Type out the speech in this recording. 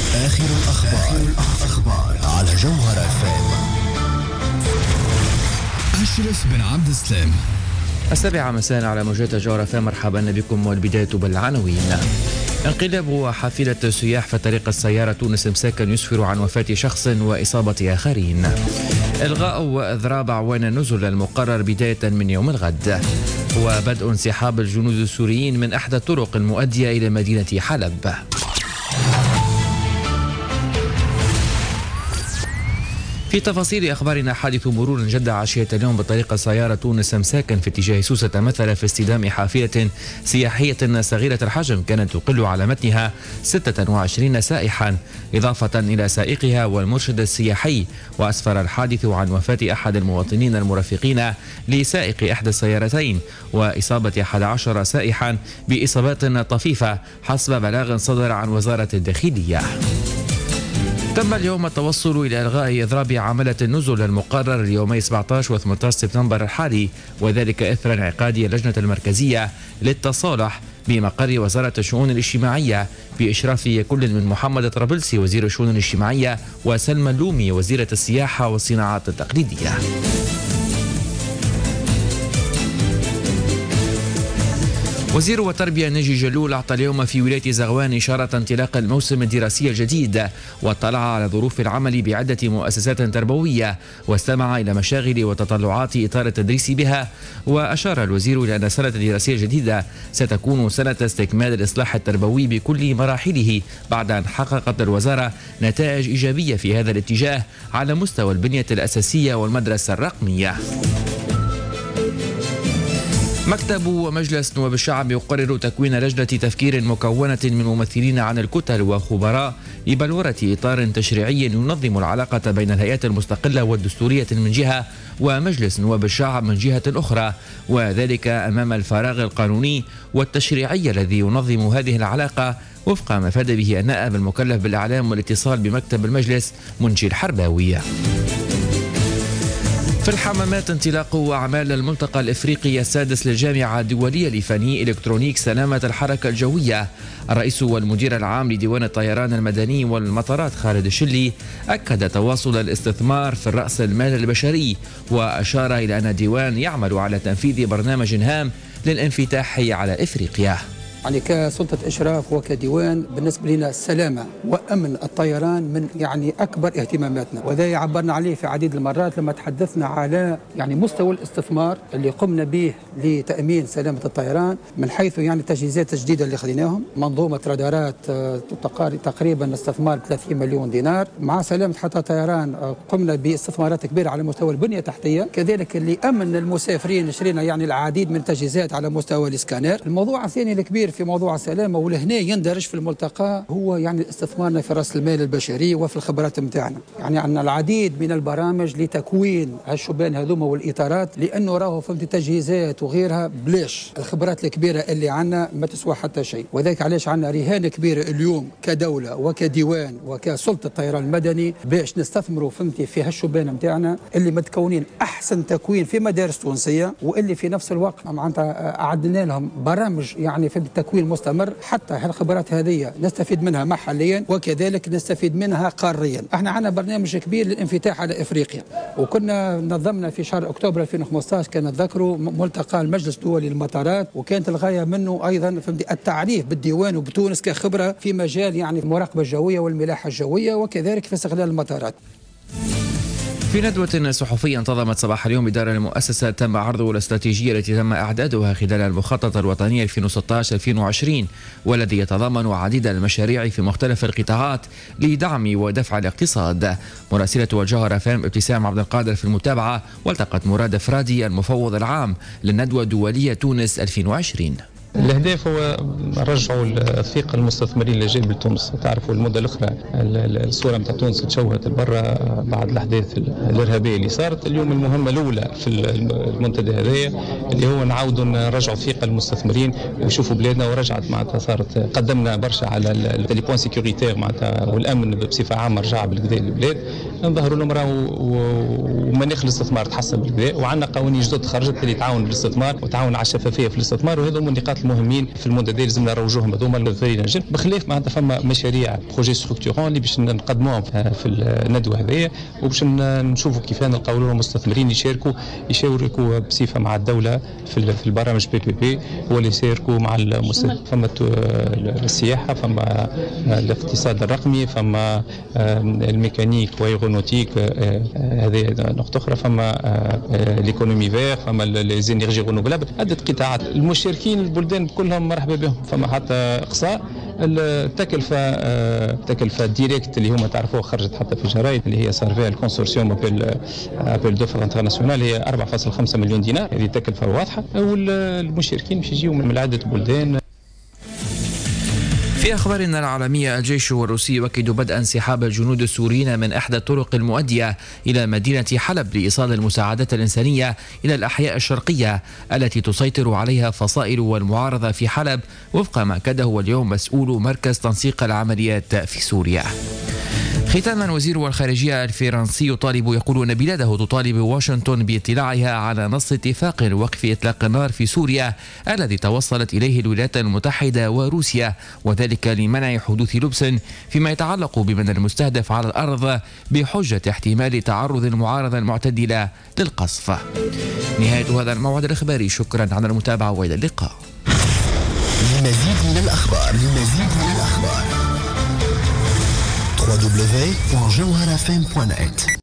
آخر الأخبار على جوهر FM. أشرف بن عبد السلام. 7 مساء على موجات جوهر FM. مرحبا بكم، والبداية بالعناوين. انقلاب حافلة سياح في طريق السيارة تونس مساكا يسفر عن وفاة شخص وإصابة آخرين. إلغاء وإضراب أعوان النزل المقرر بداية من يوم الغد. وبدء انسحاب الجنود السوريين من إحدى الطرق المؤدية إلى مدينة حلب. في تفاصيل أخبارنا، حادث مرور جد عشية اليوم بطريق السيارة تونس مساكا في اتجاه سوسة تمثل في اصطدام حافلة سياحية صغيرة الحجم كانت تقل على متنها 26 سائحا إضافة إلى سائقها والمرشد السياحي. وأسفر الحادث عن وفاة أحد المواطنين المرافقين لسائق إحدى السيارتين وإصابة 11 سائحا بإصابات طفيفة حسب بلاغ صدر عن وزارة الداخلية. تم اليوم التوصل إلى إلغاء إضراب عملة النزل المقرر ليومي 17 و 18 سبتمبر الحالي، وذلك إثر انعقاد اللجنة المركزية للتصالح بمقر وزارة الشؤون الاجتماعية بإشراف كل من محمد طرابلسي وزير الشؤون الاجتماعية وسلمى اللومي وزيرة السياحة والصناعات التقليدية. وزير التربية ناجي جلول أعطى اليوم في ولاية زغوان إشارة انطلاق الموسم الدراسي الجديد، واطلع على ظروف العمل بعدة مؤسسات تربوية واستمع إلى مشاغل وتطلعات إطار التدريس بها. وأشار الوزير إلى أن السنة الدراسية الجديدة ستكون سنة استكمال الإصلاح التربوي بكل مراحله بعد أن حققت الوزارة نتائج إيجابية في هذا الاتجاه على مستوى البنية الأساسية والمدرسة الرقمية. مكتب مجلس نواب الشعب يقرر تكوين لجنة تفكير مكونة من ممثلين عن الكتل وخبراء لبلورة إطار تشريعي ينظم العلاقة بين الهيئات المستقلة والدستورية من جهة ومجلس نواب الشعب من جهة أخرى، وذلك أمام الفراغ القانوني والتشريعي الذي ينظم هذه العلاقة وفق ما أفاد به النائب المكلف بالإعلام والاتصال بمكتب المجلس منجي الحرباوي. في الحمامات انطلاق أعمال الملتقى الإفريقي السادس للجامعة الدولية لفني إلكترونيك سلامة الحركة الجوية. الرئيس والمدير العام لديوان الطيران المدني والمطارات خالد الشلي أكد تواصل الاستثمار في الرأس المال البشري، وأشار إلى أن الديوان يعمل على تنفيذ برنامج هام للانفتاح على إفريقيا. يعني كسلطة إشراف وكديوان بالنسبة لنا السلامة وأمن الطيران من أكبر اهتماماتنا، وذا عبرنا عليه في عديد المرات لما تحدثنا على مستوى الاستثمار اللي قمنا به لتأمين سلامة الطيران، من حيث التجهيزات الجديدة اللي خذيناهم، منظومة رادارات تقريبا استثمار 30 مليون دينار، مع سلامة حتى الطيران قمنا باستثمارات كبيرة على مستوى البنية التحتية، كذلك اللي أمن المسافرين شرينا العديد من التجهيزات على مستوى الإسكانير. الموضوع الثاني الكبير في موضوع السلامة ولهنا يندرج في الملتقى هو استثمارنا في رأس المال البشري وفي الخبرات متاعنا. عندنا العديد من البرامج لتكوين هالشبان هذوما والإطارات، لأنه راهو فهمت تجهيزات وغيرها بلاش الخبرات الكبيرة اللي عندنا ما تسوى حتى شيء، وذلك علاش عندنا رهان كبيرة اليوم كدولة وكديوان وكسلطة الطيران المدني باش نستثمروا فهمتي في هالشبان متاعنا اللي متكونين أحسن تكوين في مدارس تونسية، واللي في نفس الوقت معناتها أعدنا لهم برامج فهمت تكوين مستمر حتى هالخبرات هذه نستفيد منها محليا وكذلك نستفيد منها قاريا. احنا عندنا برنامج كبير للانفتاح على افريقيا، وكنا نظمنا في شهر اكتوبر 2015 كان تذكروا ملتقى المجلس الدولي للمطارات، وكانت الغايه منه ايضا التعريف بالديوان وبتونس كخبره في مجال المراقبه الجويه والملاحه الجويه وكذلك في استغلال المطارات. في ندوة صحفية انتظمت صباح اليوم بدار المؤسسة تم عرض الاستراتيجية التي تم إعدادها خلال المخطط الوطني 2016-2020، والذي يتضمن عديد المشاريع في مختلف القطاعات لدعم ودفع الاقتصاد. مراسلة الجوهر FM ابتسام عبد القادر في المتابعة، والتقت مراد فرادي المفوض العام للندوة الدولية تونس 2020. الهدف هو رجعوا الثقة المستثمرين اللي جايين لتونس. تعرفوا المدة الأخرى الصورة متاع تونس تشوهت برا بعد الأحداث الإرهابية اللي صارت. اليوم المهمة الأولى في المنتدى هذايا اللي هو نعاودوا نرجعوا ثقة المستثمرين ويشوفوا بلادنا، ورجعت معناتها صارت قدمنا برشا على لي بوين سيكوريتير معناتها والأمن بصفة عامة رجع بالكدا للبلاد. نظهروا لهم ومناخ الاستثمار تحسن بالكدا، وعندنا قوانين جدد خرجت اللي تعاون بالاستثمار وتعاون على الشفافيه في الاستثمار، وهذو من النقاط المهمين في المده هذه لازم نروجوهم هذوما للفريق. بخلاف معناتها فما مشاريع بروجي ستركتورون اللي باش نقدموهم في الندوه هذه، وباش نشوفوا كيف نلقاو لهم مستثمرين يشاركوا بصفه مع الدوله في البرامج PPP، هو اللي يشاركوا مع فما السياحه، فما الاقتصاد الرقمي، فما الميكانيك وايغونوتيك، هذه نقطه اخرى، فما ليكونومي فير، فما ليزينيرجي رينوفلابل. عده قطاعات المشاركين البلدان كلهم مرحبا بهم. فما حتى اقصاء التكلفه ديريكت اللي هما تعرفوها خرجت حتى في الجرايد، اللي هي صار فيها الكونسورسيوم ابل دوفر انترناسيونال، هي 4.5 مليون دينار. هذه تكلفه واضحه، والمشاركين باش يجيو من عده بلدان. في أخبارنا العالمية، الجيش الروسي يؤكد بدء انسحاب الجنود السوريين من إحدى الطرق المؤدية إلى مدينة حلب لإيصال المساعدات الإنسانية إلى الأحياء الشرقية التي تسيطر عليها فصائل والمعارضة في حلب، وفق ما أكده اليوم مسؤول مركز تنسيق العمليات في سوريا. ختاما، وزير الخارجية الفرنسي يقول أن بلاده تطالب واشنطن باطلاعها على نص اتفاق وقف إطلاق النار في سوريا الذي توصلت إليه الولايات المتحدة وروسيا، وذلك لمنع حدوث لبس فيما يتعلق بمن المستهدف على الأرض بحجة احتمال تعرض المعارضة المعتدلة للقصف. نهاية هذا الموعد الإخباري، شكرا على المتابعة وإلى اللقاء. لمزيد من الأخبار www.jawharafm.net